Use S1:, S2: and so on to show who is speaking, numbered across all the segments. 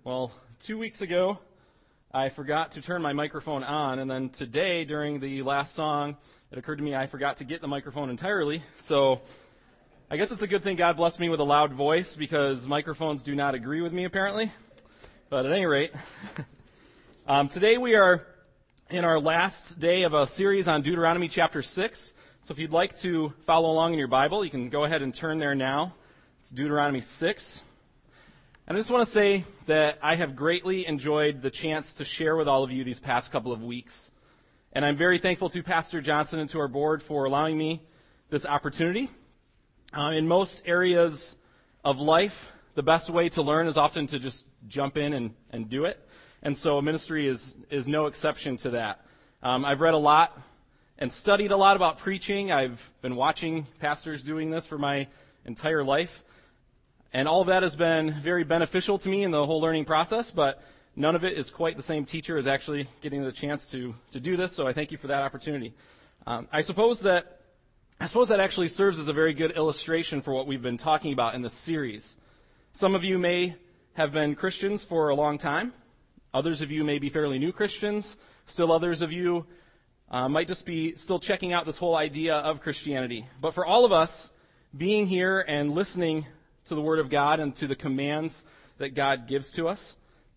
S1: Well, 2 weeks ago, I forgot to turn my microphone on, and then today, during the last song, it occurred to me I forgot to get the microphone entirely. So I guess it's a good thing God blessed me with a loud voice, because microphones do not agree with me, apparently. But at any rate, today we are in our last day of a series on Deuteronomy chapter 6. So if you'd like to follow along in your Bible, you can go ahead and turn there now. It's Deuteronomy 6. And I just want to say that I have greatly enjoyed the chance to share with all of you these past couple of weeks. And I'm very thankful to Pastor Johnson and to our board for allowing me this opportunity. In most areas of life, the best way to learn is often to just jump in and do it. And so ministry is no exception to that. I've read a lot and studied a lot about preaching. I've been watching pastors doing this for my entire life. And all of that has been very beneficial to me in the whole learning process, but none of it is quite the same teacher as actually getting the chance to do this, so I thank you for that opportunity. I suppose that actually serves as a very good illustration for what we've been talking about in this series. Some of you may have been Christians for a long time. Others of you may be fairly new Christians. Still others of you might just be still checking out this whole idea of Christianity. But for all of us, being here and listening to the Word of God and to the commands that God gives to us,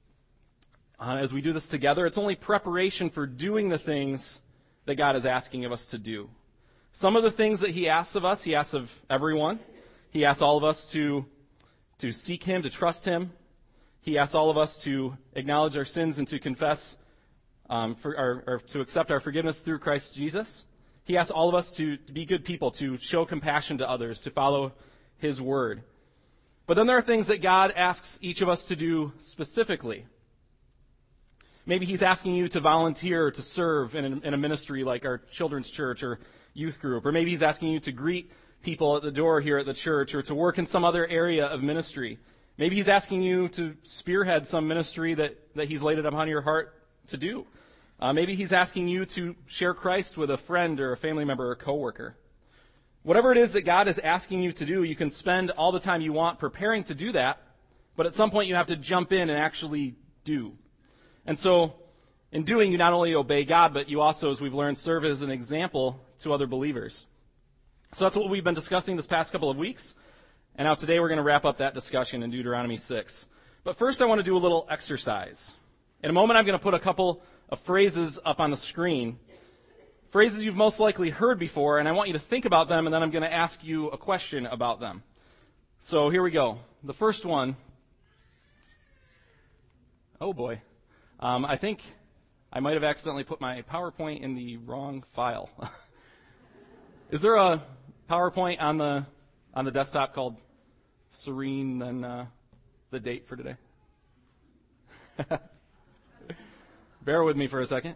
S1: as we do this together, it's only preparation for doing the things that God is asking of us to do. Some of the things that He asks of us, He asks of everyone. He asks all of us to seek Him, to trust Him. He asks all of us to acknowledge our sins and to confess, or to accept our forgiveness through Christ Jesus. He asks all of us to be good people, to show compassion to others, to follow His Word. But then there are things that God asks each of us to do specifically. Maybe He's asking you to volunteer to serve in a ministry like our children's church or youth group. Or maybe He's asking you to greet people at the door here at the church or to work in some other area of ministry. Maybe He's asking you to spearhead some ministry that He's laid it upon your heart to do. Maybe He's asking you to share Christ with a friend or a family member or a coworker. Whatever it is that God is asking you to do, you can spend all the time you want preparing to do that, but at some point you have to jump in and actually do. And so, in doing, you not only obey God, but you also, as we've learned, serve as an example to other believers. So that's what we've been discussing this past couple of weeks, and now today we're going to wrap up that discussion in Deuteronomy 6. But first I want to do a little exercise. In a moment I'm going to put a couple of phrases up on the screen, phrases you've most likely heard before, and I want you to think about them, and then I'm going to ask you a question about them. So here we go. The first one. Oh boy. I think I might have accidentally put my PowerPoint in the wrong file. Is there a PowerPoint on the desktop called Serene than the date for today? Bear with me for a second.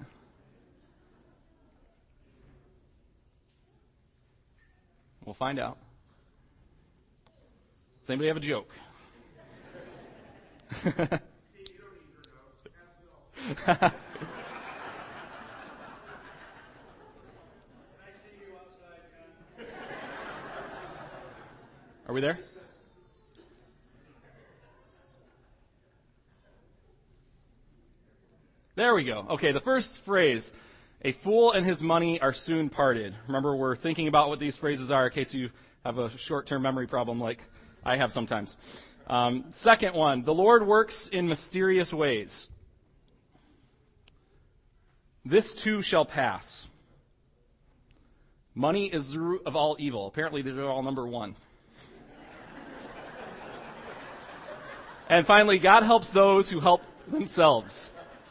S1: We'll find out. Does anybody have a joke? Are we there? There we go. Okay, the first phrase. A fool and his money are soon parted. Remember, we're thinking about what these phrases are in case you have a short-term memory problem like I have sometimes. Second one, the Lord works in mysterious ways. This too shall pass. Money is the root of all evil. Apparently, they're all number one. And finally, God helps those who help themselves.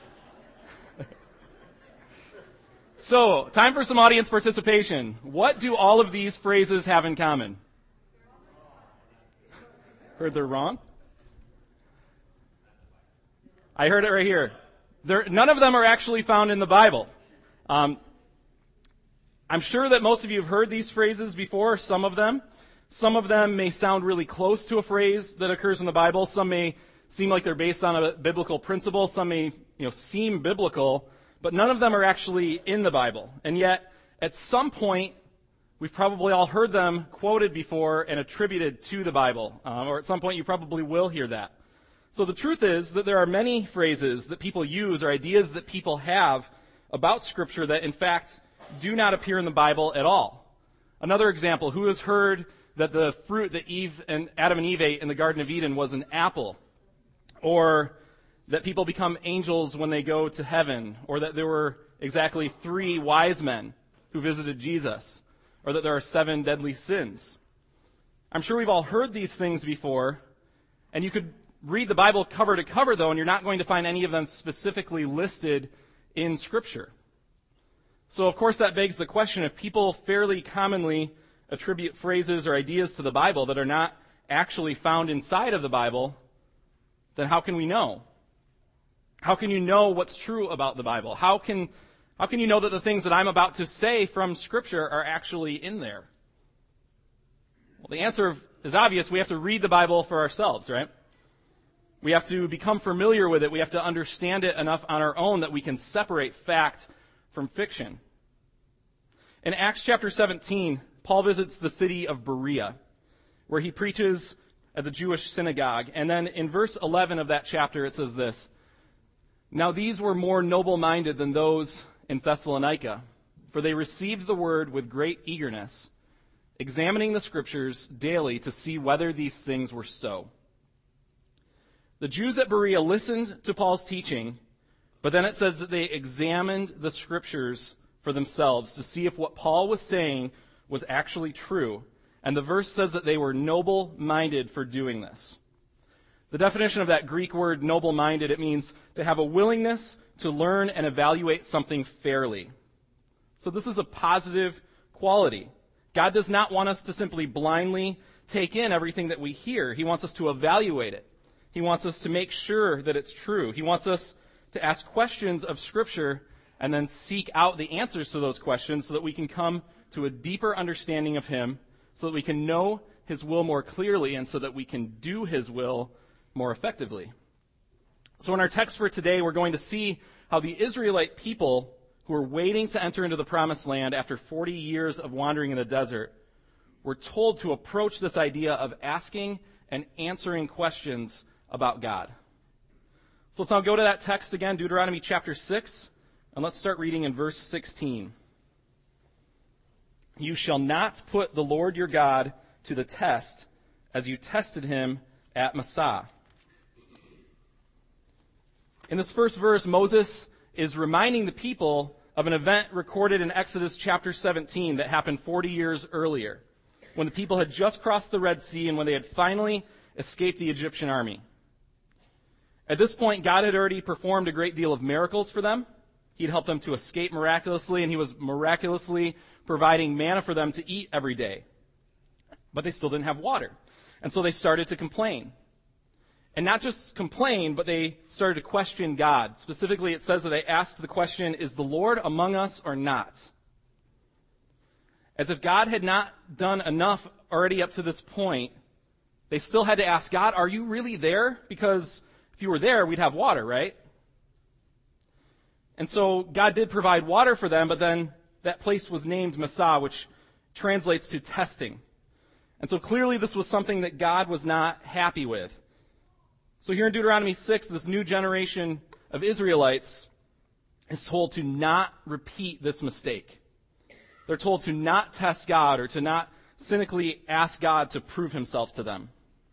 S1: So, time for some audience participation. What do all of these phrases have in common? Heard they're wrong? I heard it right here. None of them are actually found in the Bible. I'm sure that most of you have heard these phrases before, some of them. Some of them may sound really close to a phrase that occurs in the Bible. Some may seem like they're based on a biblical principle. Some may, seem biblical. But none of them are actually in the Bible. And yet, at some point, we've probably all heard them quoted before and attributed to the Bible. Or at some point, you probably will hear that. So the truth is that there are many phrases that people use or ideas that people have about Scripture that in fact do not appear in the Bible at all. Another example, who has heard that the fruit that Adam and Eve ate in the Garden of Eden was an apple? Or that people become angels when they go to heaven? Or that there were exactly 3 wise men who visited Jesus? Or that there are 7 deadly sins? I'm sure we've all heard these things before, and you could read the Bible cover to cover, though, and you're not going to find any of them specifically listed in Scripture. So, of course, that begs the question, if people fairly commonly attribute phrases or ideas to the Bible that are not actually found inside of the Bible, then how can we know? How can you know what's true about the Bible? How can you know that the things that I'm about to say from Scripture are actually in there? Well, the answer is obvious. We have to read the Bible for ourselves, right? We have to become familiar with it. We have to understand it enough on our own that we can separate fact from fiction. In Acts chapter 17, Paul visits the city of Berea, where he preaches at the Jewish synagogue. And then in verse 11 of that chapter, it says this: "Now these were more noble-minded than those in Thessalonica, for they received the word with great eagerness, examining the Scriptures daily to see whether these things were so." The Jews at Berea listened to Paul's teaching, but then it says that they examined the Scriptures for themselves to see if what Paul was saying was actually true. And the verse says that they were noble-minded for doing this. The definition of that Greek word noble-minded, it means to have a willingness to learn and evaluate something fairly. So this is a positive quality. God does not want us to simply blindly take in everything that we hear. He wants us to evaluate it. He wants us to make sure that it's true. He wants us to ask questions of Scripture and then seek out the answers to those questions so that we can come to a deeper understanding of Him, so that we can know His will more clearly, and so that we can do His will more effectively. So in our text for today, we're going to see how the Israelite people who were waiting to enter into the Promised Land after 40 years of wandering in the desert were told to approach this idea of asking and answering questions about God. So let's now go to that text again, Deuteronomy chapter 6, and let's start reading in verse 16. "You shall not put the Lord your God to the test as you tested him at Massah." In this first verse, Moses is reminding the people of an event recorded in Exodus chapter 17 that happened 40 years earlier, when the people had just crossed the Red Sea and when they had finally escaped the Egyptian army. At this point, God had already performed a great deal of miracles for them. He'd helped them to escape miraculously, and he was miraculously providing manna for them to eat every day. But they still didn't have water. And so they started to complain. And not just complain, but they started to question God. Specifically, it says that they asked the question, "Is the Lord among us or not?" As if God had not done enough already up to this point, they still had to ask God, "Are you really there? Because if you were there, we'd have water, right?" And so God did provide water for them, but then that place was named Massah, which translates to testing. And so clearly this was something that God was not happy with. So here in Deuteronomy 6, this new generation of Israelites is told to not repeat this mistake. They're told to not test God or to not cynically ask God to prove himself to them.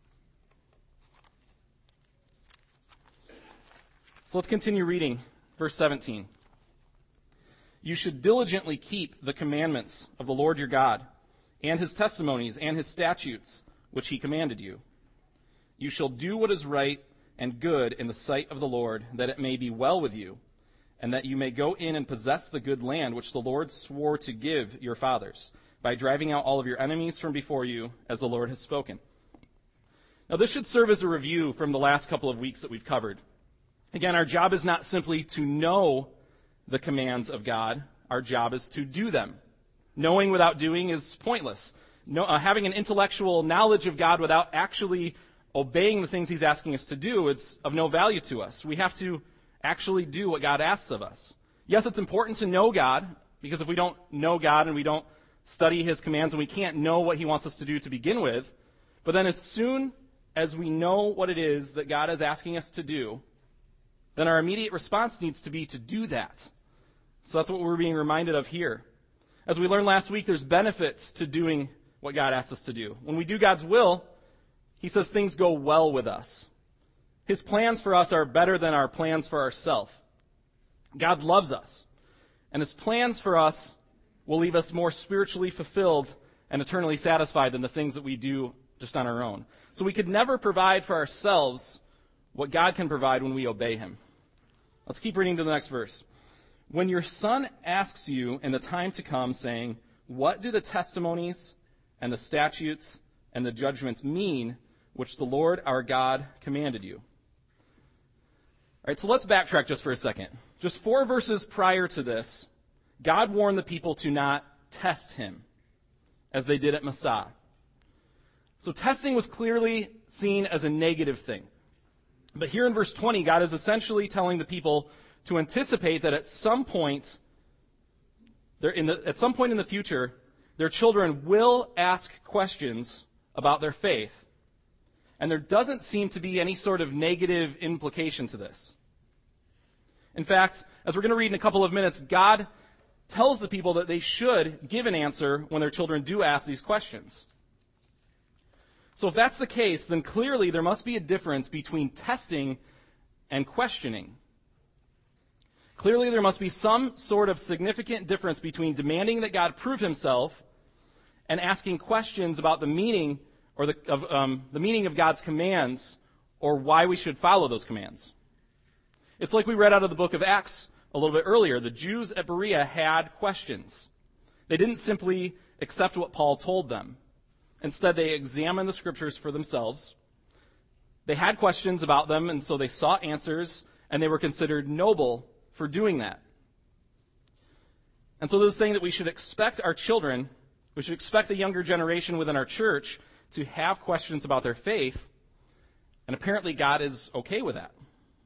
S1: So let's continue reading. Verse 17. "You should diligently keep the commandments of the Lord your God, and his testimonies and his statutes, which he commanded you. You shall do what is right and good in the sight of the Lord, that it may be well with you, and that you may go in and possess the good land which the Lord swore to give your fathers, by driving out all of your enemies from before you, as the Lord has spoken." Now this should serve as a review from the last couple of weeks that we've covered. Again, our job is not simply to know the commands of God. Our job is to do them. Knowing without doing is pointless. Having an intellectual knowledge of God without actually obeying the things he's asking us to do is of no value to us. We have to actually do what God asks of us. Yes, it's important to know God, because if we don't know God and we don't study his commands, and we can't know what he wants us to do to begin with, but then as soon as we know what it is that God is asking us to do, then our immediate response needs to be to do that. So that's what we're being reminded of here. As we learned last week, there's benefits to doing what God asks us to do. When we do God's will, he says things go well with us. His plans for us are better than our plans for ourselves. God loves us, and his plans for us will leave us more spiritually fulfilled and eternally satisfied than the things that we do just on our own. So we could never provide for ourselves what God can provide when we obey him. Let's keep reading to the next verse. When your son asks you in the time to come, saying, what do the testimonies and the statutes and the judgments mean, which the Lord our God commanded you? All right, so let's backtrack just for a second. Just 4 verses prior to this, God warned the people to not test him, as they did at Massah. So testing was clearly seen as a negative thing. But here in verse 20, God is essentially telling the people to anticipate that at some point in the future, their children will ask questions about their faith. And there doesn't seem to be any sort of negative implication to this. In fact, as we're going to read in a couple of minutes, God tells the people that they should give an answer when their children do ask these questions. So if that's the case, then clearly there must be a difference between testing and questioning. Clearly there must be some sort of significant difference between demanding that God prove himself and asking questions about the meaning or the meaning of God's commands or why we should follow those commands. It's like we read out of the book of Acts a little bit earlier. The Jews at Berea had questions. They didn't simply accept what Paul told them. Instead, they examined the scriptures for themselves. They had questions about them, and so they sought answers, and they were considered noble for doing that. And so this is saying that we should expect our children, we should expect the younger generation within our church to have questions about their faith, and apparently God is okay with that.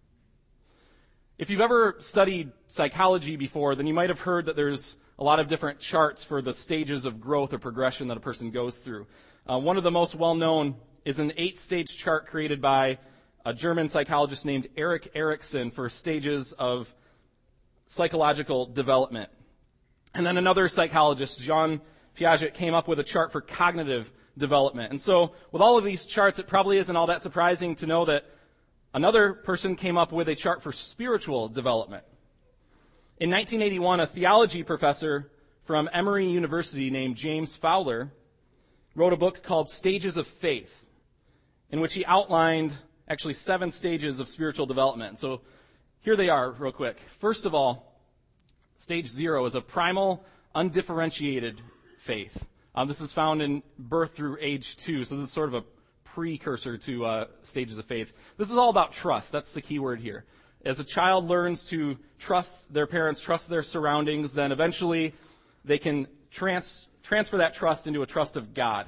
S1: If you've ever studied psychology before, then you might have heard that there's a lot of different charts for the stages of growth or progression that a person goes through. One of the most well-known is an 8-stage chart created by a German psychologist named Erik Erikson for stages of psychological development. And then another psychologist, Jean Piaget, came up with a chart for cognitive development. And so with all of these charts, it probably isn't all that surprising to know that another person came up with a chart for spiritual development. In 1981, a theology professor from Emory University named James Fowler wrote a book called Stages of Faith, in which he outlined actually 7 stages of spiritual development. So here they are real quick. First of all, stage 0 is a primal, undifferentiated faith. This is found in birth through age 2, so this is sort of a precursor to stages of faith. This is all about trust. That's the key word here. As a child learns to trust their parents, trust their surroundings, then eventually they can transfer that trust into a trust of God.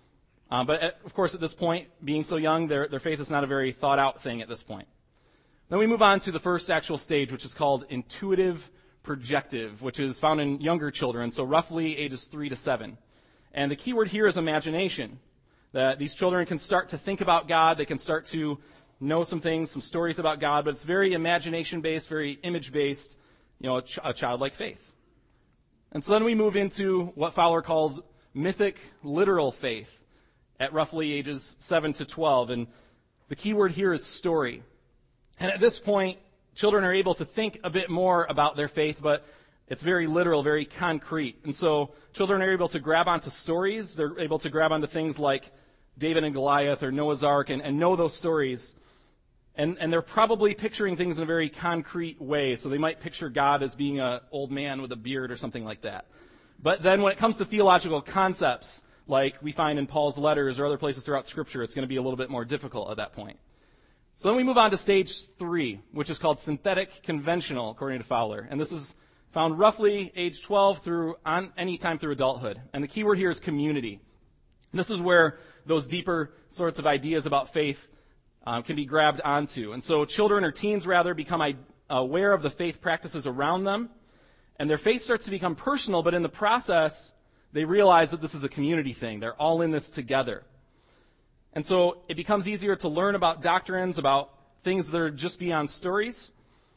S1: But of course, at this point, being so young, their faith is not a very thought-out thing at this point. Then we move on to the first actual stage, which is called intuitive projective, which is found in younger children, so roughly ages 3 to 7. And the key word here is imagination, that these children can start to think about God, they can start to know some things, some stories about God, but it's very imagination-based, very image-based, a childlike faith. And so then we move into what Fowler calls mythic literal faith at roughly ages 7 to 12. And the key word here is story. And at this point, children are able to think a bit more about their faith, but it's very literal, very concrete. And so children are able to grab onto stories. They're able to grab onto things like David and Goliath or Noah's Ark and know those stories. And they're probably picturing things in a very concrete way. So they might picture God as being an old man with a beard or something like that. But then when it comes to theological concepts, like we find in Paul's letters or other places throughout Scripture, it's going to be a little bit more difficult at that point. So then we move on to stage 3, which is called synthetic conventional, according to Fowler. And this is found roughly age 12 through on any time through adulthood. And the key word here is community. And this is where those deeper sorts of ideas about faith can be grabbed onto. And so children or teens, rather, become aware of the faith practices around them, and their faith starts to become personal, but in the process, they realize that this is a community thing. They're all in this together. And so it becomes easier to learn about doctrines, about things that are just beyond stories.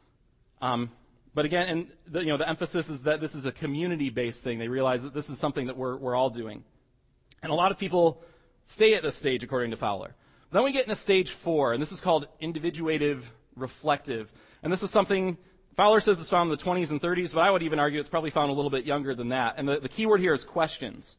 S1: But again, and the emphasis is that this is a community-based thing. They realize that this is something that we're all doing. And a lot of people stay at this stage, according to Fowler. Then we get into stage 4, and this is called individuative reflective. And this is something Fowler says is found in the 20s and 30s, but I would even argue it's probably found a little bit younger than that. And the key word here is questions.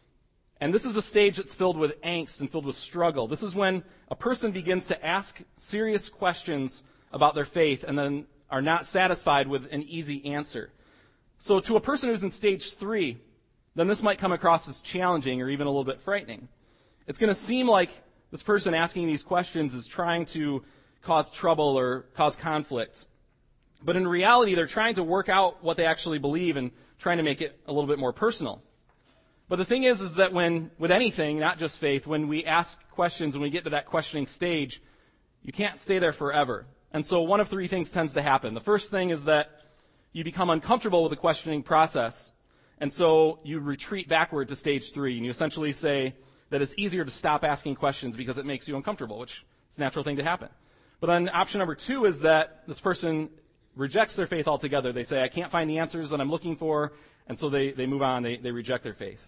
S1: And this is a stage that's filled with angst and filled with struggle. This is when a person begins to ask serious questions about their faith and then are not satisfied with an easy answer. So to a person who's in stage 3, then this might come across as challenging or even a little bit frightening. It's going to seem like this person asking these questions is trying to cause trouble or cause conflict. But in reality, they're trying to work out what they actually believe and trying to make it a little bit more personal. But the thing is that with anything, not just faith, when we ask questions, when we get to that questioning stage, you can't stay there forever. And so one of 3 things tends to happen. The first thing is that you become uncomfortable with the questioning process, and so you retreat backward to stage 3, and you essentially say that it's easier to stop asking questions because it makes you uncomfortable, which is a natural thing to happen. But then option number 2 is that this person rejects their faith altogether. They say, I can't find the answers that I'm looking for, and so they move on, they reject their faith.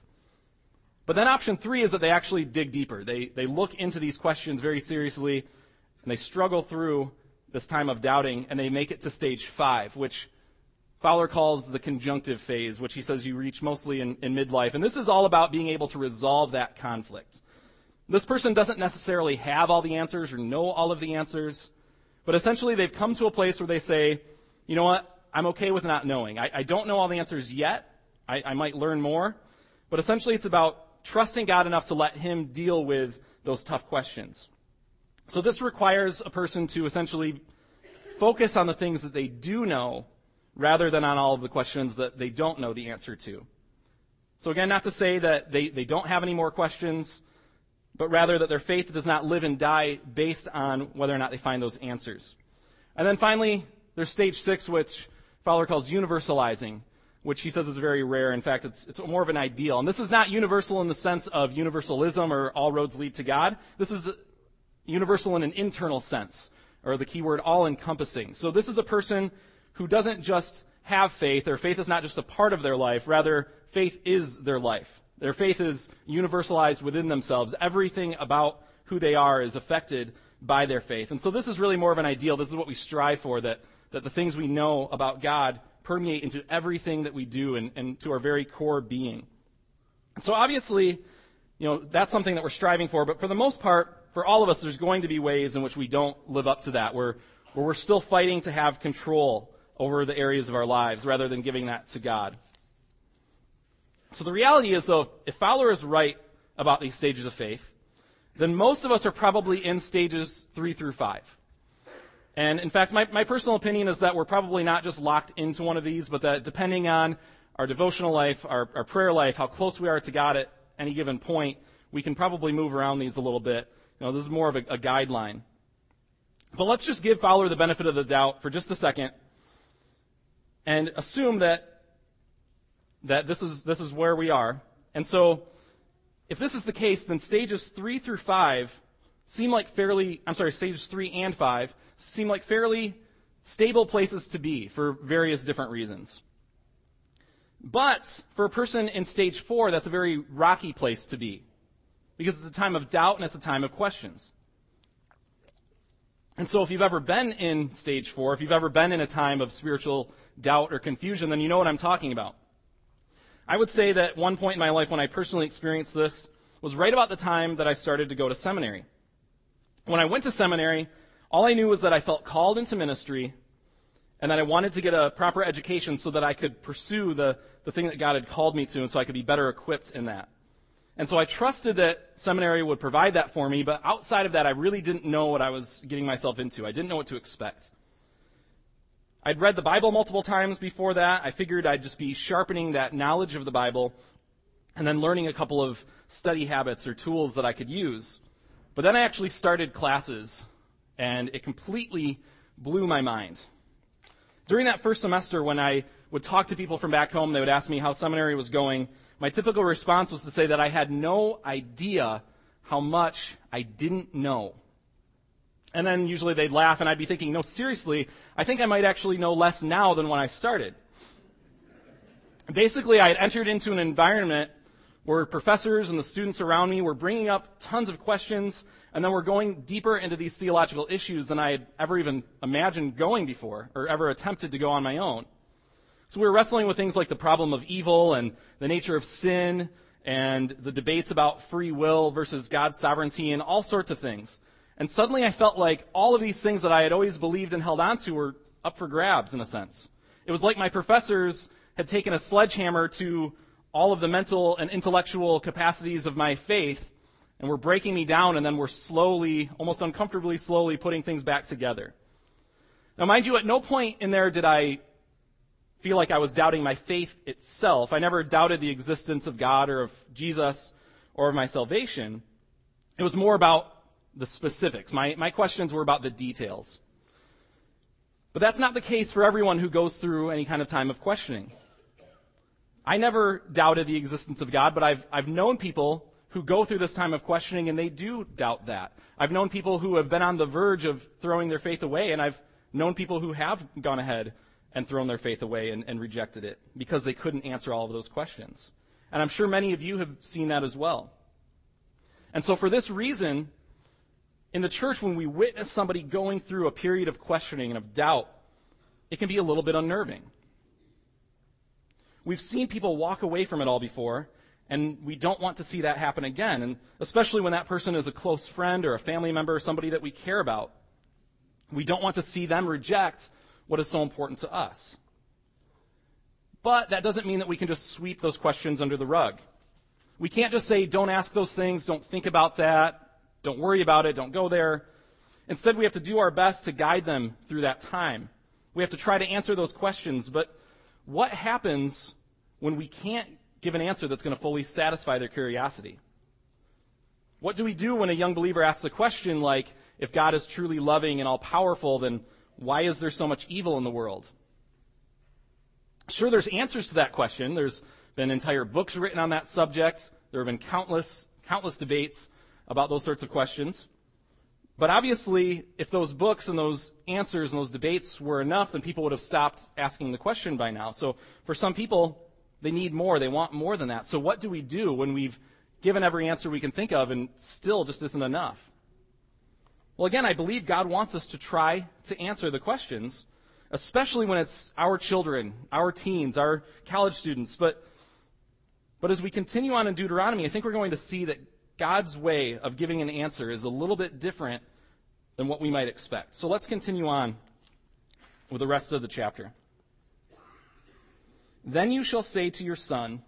S1: But then option 3 is that they actually dig deeper. They look into these questions very seriously, and they struggle through this time of doubting, and they make it to stage 5, which Fowler calls the conjunctive phase, which he says you reach mostly in midlife. And this is all about being able to resolve that conflict. This person doesn't necessarily have all the answers or know all of the answers, but essentially they've come to a place where they say, you know what, I'm okay with not knowing. I don't know all the answers yet. I might learn more. But essentially it's about trusting God enough to let him deal with those tough questions. So this requires a person to essentially focus on the things that they do know rather than on all of the questions that they don't know the answer to. So again, not to say that they don't have any more questions, but rather that their faith does not live and die based on whether or not they find those answers. And then finally, there's stage 6, which Fowler calls universalizing, which he says is very rare. In fact, it's more of an ideal. And this is not universal in the sense of universalism or all roads lead to God. This is universal in an internal sense, or the key word all-encompassing. So this is a person who doesn't just have faith, or faith is not just a part of their life. Rather, faith is their life. Their faith is universalized within themselves. Everything about who they are is affected by their faith. And so this is really more of an ideal. This is what we strive for, that the things we know about God permeate into everything that we do and to our very core being. And so obviously, that's something that we're striving for, but for the most part, for all of us, there's going to be ways in which we don't live up to that, where we're still fighting to have control over the areas of our lives rather than giving that to God. So the reality is, though, if Fowler is right about these stages of faith, then most of us are probably in stages 3 through 5. And in fact, my personal opinion is that we're probably not just locked into one of these, but that depending on our devotional life, our prayer life, how close we are to God at any given point, we can probably move around these a little bit. This is more of a guideline. But let's just give Fowler the benefit of the doubt for just a second and assume that this is where we are. And so if this is the case, then stages 3 through 5 seem like stages 3 and 5 seem like fairly stable places to be for various different reasons. But for a person in stage 4, that's a very rocky place to be, because it's a time of doubt and it's a time of questions. And so if you've ever been in stage 4, if you've ever been in a time of spiritual doubt or confusion, then you know what I'm talking about. I would say that one point in my life when I personally experienced this was right about the time that I started to go to seminary. When I went to seminary, all I knew was that I felt called into ministry and that I wanted to get a proper education so that I could pursue the thing that God had called me to, and so I could be better equipped in that. And so I trusted that seminary would provide that for me, but outside of that, I really didn't know what I was getting myself into. I didn't know what to expect. I'd read the Bible multiple times before that. I figured I'd just be sharpening that knowledge of the Bible and then learning a couple of study habits or tools that I could use. But then I actually started classes, and it completely blew my mind. During that first semester, when I would talk to people from back home, they would ask me how seminary was going. My typical response was to say that I had no idea how much I didn't know. And then usually they'd laugh and I'd be thinking, no, seriously, I think I might actually know less now than when I started. Basically, I had entered into an environment where professors and the students around me were bringing up tons of questions, and then we're going deeper into these theological issues than I had ever even imagined going before, or ever attempted to go on my own. So we were wrestling with things like the problem of evil and the nature of sin, and the debates about free will versus God's sovereignty, and all sorts of things. And suddenly I felt like all of these things that I had always believed and held on to were up for grabs, in a sense. It was like my professors had taken a sledgehammer to all of the mental and intellectual capacities of my faith, and were breaking me down, and then were slowly, almost uncomfortably slowly, putting things back together. Now, mind you, at no point in there did I feel like I was doubting my faith itself. I never doubted the existence of God or of Jesus or of my salvation. It was more about the specifics. My questions were about the details. But that's not the case for everyone who goes through any kind of time of questioning. I never doubted the existence of God, but I've known people who go through this time of questioning, and they do doubt that. I've known people who have been on the verge of throwing their faith away, and I've known people who have gone ahead and thrown their faith away and rejected it because they couldn't answer all of those questions. And I'm sure many of you have seen that as well. And so for this reason, in the church, when we witness somebody going through a period of questioning and of doubt, it can be a little bit unnerving. We've seen people walk away from it all before, and we don't want to see that happen again, and especially when that person is a close friend or a family member or somebody that we care about. We don't want to see them reject what is so important to us. But that doesn't mean that we can just sweep those questions under the rug. We can't just say, don't ask those things, don't think about that, don't worry about it, don't go there. Instead, we have to do our best to guide them through that time. We have to try to answer those questions, but what happens when we can't give an answer that's going to fully satisfy their curiosity? What do we do when a young believer asks a question like, if God is truly loving and all-powerful, then why is there so much evil in the world? Sure, there's answers to that question. There's been entire books written on that subject. There have been countless debates about those sorts of questions. But obviously, if those books and those answers and those debates were enough, then people would have stopped asking the question by now. So for some people, they need more. They want more than that. So what do we do when we've given every answer we can think of and still just isn't enough? Well, again, I believe God wants us to try to answer the questions, especially when it's our children, our teens, our college students. But as we continue on in Deuteronomy, I think we're going to see that God's way of giving an answer is a little bit different than what we might expect. So let's continue on with the rest of the chapter. Then you shall say to your son,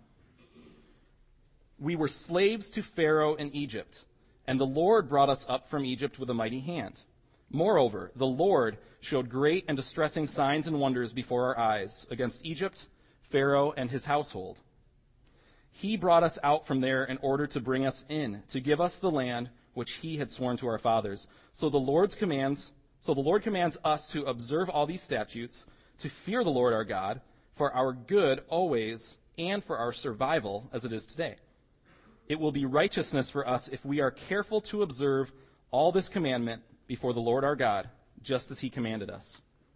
S1: we were slaves to Pharaoh in Egypt, and the Lord brought us up from Egypt with a mighty hand. Moreover, the Lord showed great and distressing signs and wonders before our eyes against Egypt, Pharaoh, and his household. He brought us out from there in order to bring us in, to give us the land which he had sworn to our fathers. So the Lord commands us to observe all these statutes, to fear the Lord our God, for our good always, and for our survival as it is today. It will be righteousness for us if we are careful to observe all this commandment before the Lord our God, just as he commanded us.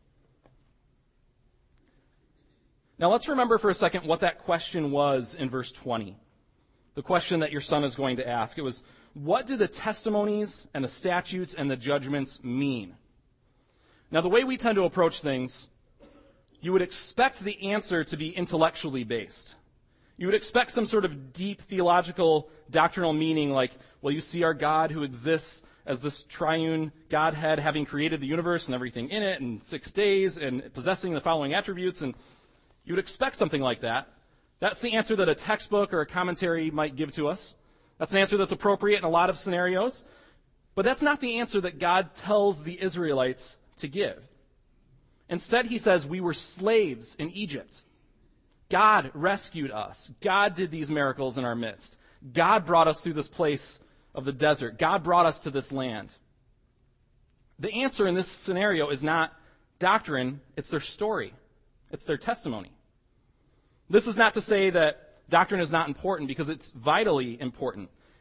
S1: Now let's remember for a second what that question was in verse 20. The question that your son is going to ask. It was, what do the testimonies and the statutes and the judgments mean? Now the way we tend to approach things, you would expect the answer to be intellectually based. You would expect some sort of deep theological doctrinal meaning like, well, you see our God who exists as this triune Godhead having created the universe and everything in it in 6 days and possessing the following attributes, and you would expect something like that. That's the answer that a textbook or a commentary might give to us. That's an answer that's appropriate in a lot of scenarios. But that's not the answer that God tells the Israelites to give. Instead, he says, we were slaves in Egypt. God rescued us. God did these miracles in our midst. God brought us through this place of the desert. God brought us to this land. The answer in this scenario is not doctrine, it's their story. It's their testimony. This is not to say that doctrine is not important, because it's vitally important.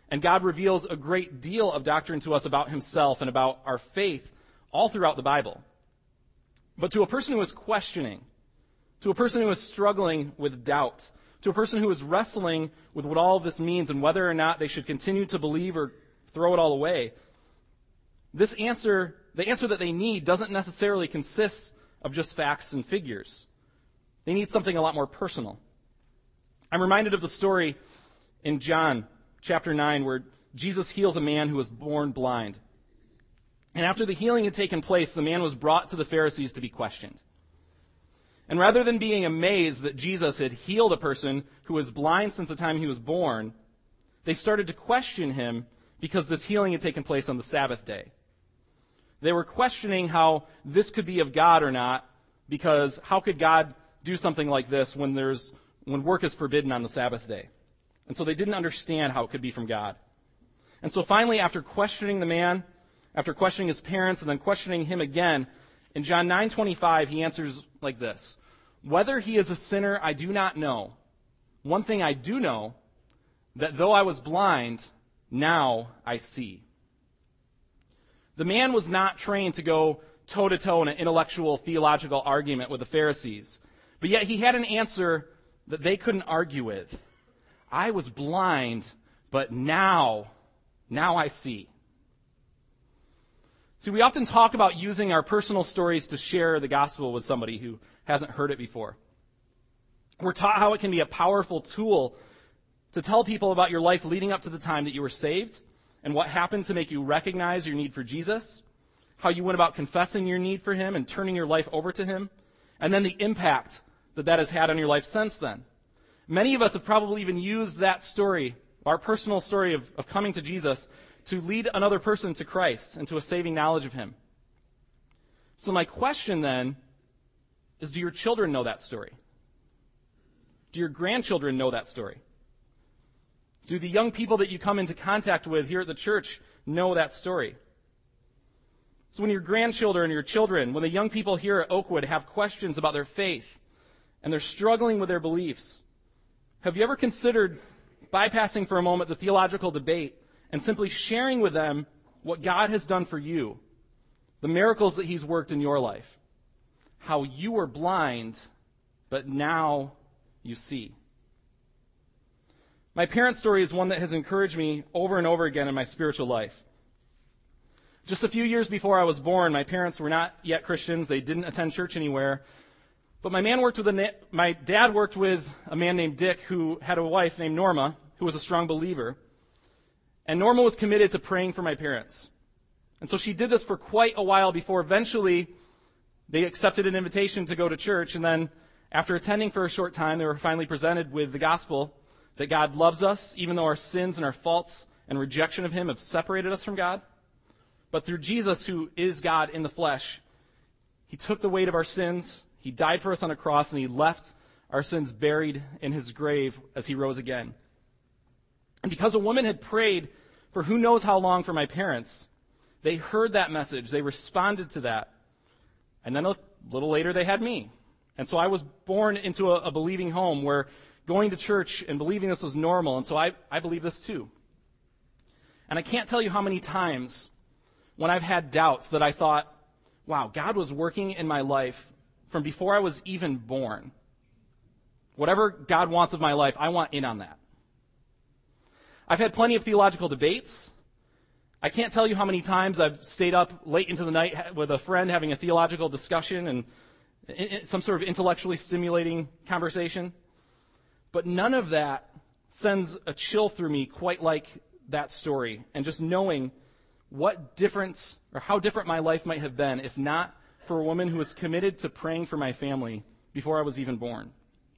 S1: And God reveals a great deal of doctrine to us about himself and about our faith all throughout the Bible. But to a person who is questioning, to a person who is struggling with doubt, to a person who is wrestling with what all of this means and whether or not they should continue to believe or throw it all away, the answer that they need doesn't necessarily consist of just facts and figures. They need something a lot more personal. I'm reminded of the story in John chapter 9 where Jesus heals a man who was born blind. And after the healing had taken place, the man was brought to the Pharisees to be questioned. And rather than being amazed that Jesus had healed a person who was blind since the time he was born, they started to question him because this healing had taken place on the Sabbath day. They were questioning how this could be of God or not, because how could God do something like this when work is forbidden on the Sabbath day? And so they didn't understand how it could be from God. And so finally, after questioning the man, after questioning his parents, and then questioning him again, in John 9:25, he answers like this: "Whether he is a sinner, I do not know. One thing I do know, that though I was blind, now I see." The man was not trained to go toe-to-toe in an intellectual, theological argument with the Pharisees, but yet he had an answer that they couldn't argue with. I was blind, but now I see. See, we often talk about using our personal stories to share the gospel with somebody who hasn't heard it before. We're taught how it can be a powerful tool to tell people about your life leading up to the time that you were saved and what happened to make you recognize your need for Jesus, how you went about confessing your need for him and turning your life over to him, and then the impact that has had on your life since then. Many of us have probably even used that story, our personal story of coming to Jesus, to lead another person to Christ and to a saving knowledge of him. So my question then is, do your children know that story? Do your grandchildren know that story? Do the young people that you come into contact with here at the church know that story? So when your grandchildren or your children, when the young people here at Oakwood have questions about their faith and they're struggling with their beliefs, have you ever considered bypassing for a moment the theological debate and simply sharing with them what God has done for you, the miracles that he's worked in your life, how you were blind, but now you see? My parents' story is one that has encouraged me over and over again in my spiritual life. Just a few years before I was born, my parents were not yet Christians. They didn't attend church anywhere. But my dad worked with a man named Dick who had a wife named Norma, who was a strong believer. And Norma was committed to praying for my parents. And so she did this for quite a while before eventually they accepted an invitation to go to church. And then after attending for a short time, they were finally presented with the gospel that God loves us, even though our sins and our faults and rejection of him have separated us from God. But through Jesus, who is God in the flesh, he took the weight of our sins, he died for us on a cross, and he left our sins buried in his grave as he rose again. And because a woman had prayed for who knows how long for my parents, they heard that message, they responded to that, and then a little later they had me. And so I was born into a believing home where going to church and believing this was normal, and so I believe this too. And I can't tell you how many times when I've had doubts that I thought, wow, God was working in my life from before I was even born. Whatever God wants of my life, I want in on that. I've had plenty of theological debates. I can't tell you how many times I've stayed up late into the night with a friend having a theological discussion and some sort of intellectually stimulating conversation. But none of that sends a chill through me quite like that story, and just knowing what difference or how different my life might have been if not for a woman who was committed to praying for my family before I was even born.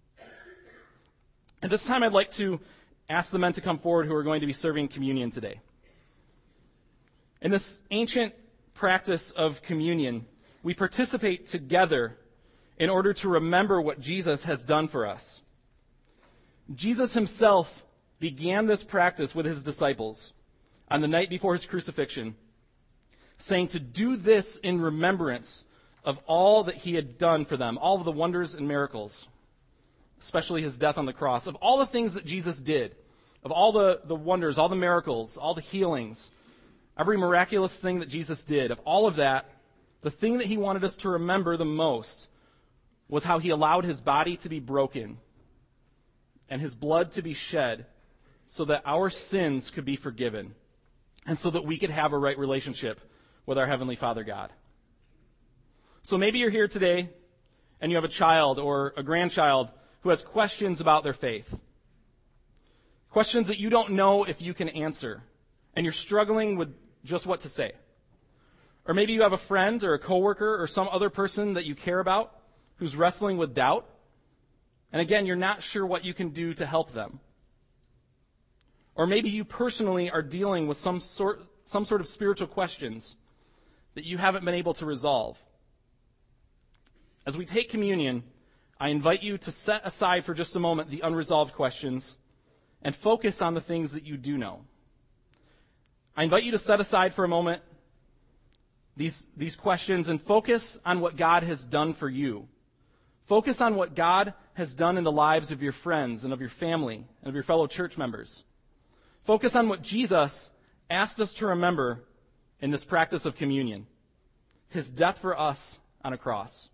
S1: At this time, I'd like to ask the men to come forward who are going to be serving communion today. In this ancient practice of communion, we participate together in order to remember what Jesus has done for us. Jesus himself began this practice with his disciples on the night before his crucifixion, saying to do this in remembrance of all that he had done for them, all of the wonders and miracles, especially his death on the cross, of all the things that Jesus did, of all the wonders, all the miracles, all the healings, every miraculous thing that Jesus did, of all of that, the thing that he wanted us to remember the most was how he allowed his body to be broken and his blood to be shed so that our sins could be forgiven and so that we could have a right relationship with our Heavenly Father God. So maybe you're here today and you have a child or a grandchild who has questions about their faith. Questions that you don't know if you can answer, and you're struggling with just what to say. Or maybe you have a friend or a coworker or some other person that you care about who's wrestling with doubt, and again, you're not sure what you can do to help them. Or maybe you personally are dealing with some sort of spiritual questions that you haven't been able to resolve. As we take communion, I invite you to set aside for just a moment the unresolved questions and focus on the things that you do know. I invite you to set aside for a moment these questions and focus on what God has done for you. Focus on what God has done in the lives of your friends and of your family and of your fellow church members. Focus on what Jesus asked us to remember in this practice of communion, his death for us on a cross.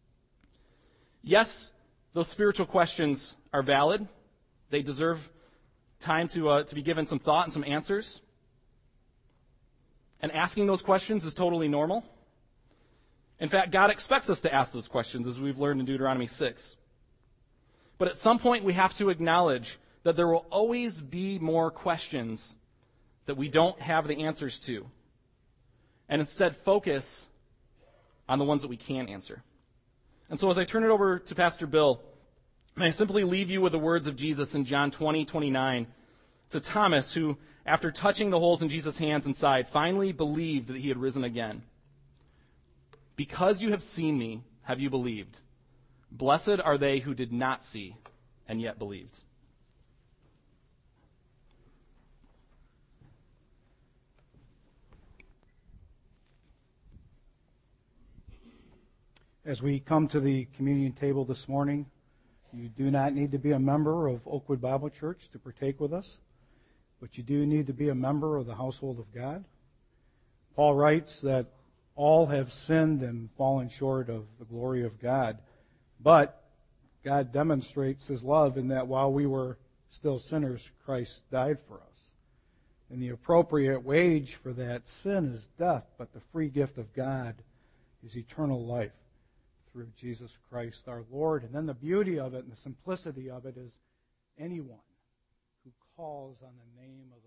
S1: Yes, those spiritual questions are valid. They deserve time to be given some thought and some answers. And asking those questions is totally normal. In fact, God expects us to ask those questions, as we've learned in Deuteronomy 6. But at some point, we have to acknowledge that there will always be more questions that we don't have the answers to, and instead focus on the ones that we can answer. And so as I turn it over to Pastor Bill, may I simply leave you with the words of Jesus in John 20:29 to Thomas, who, after touching the holes in Jesus' hands and side, finally believed that he had risen again. Because you have seen me, have you believed? Blessed are they who did not see and yet believed.
S2: As we come to the communion table this morning, you do not need to be a member of Oakwood Bible Church to partake with us, but you do need to be a member of the household of God. Paul writes that all have sinned and fallen short of the glory of God, but God demonstrates his love in that while we were still sinners, Christ died for us. And the appropriate wage for that sin is death, but the free gift of God is eternal life through Jesus Christ our Lord. And then the beauty of it and the simplicity of it is anyone who calls on the name of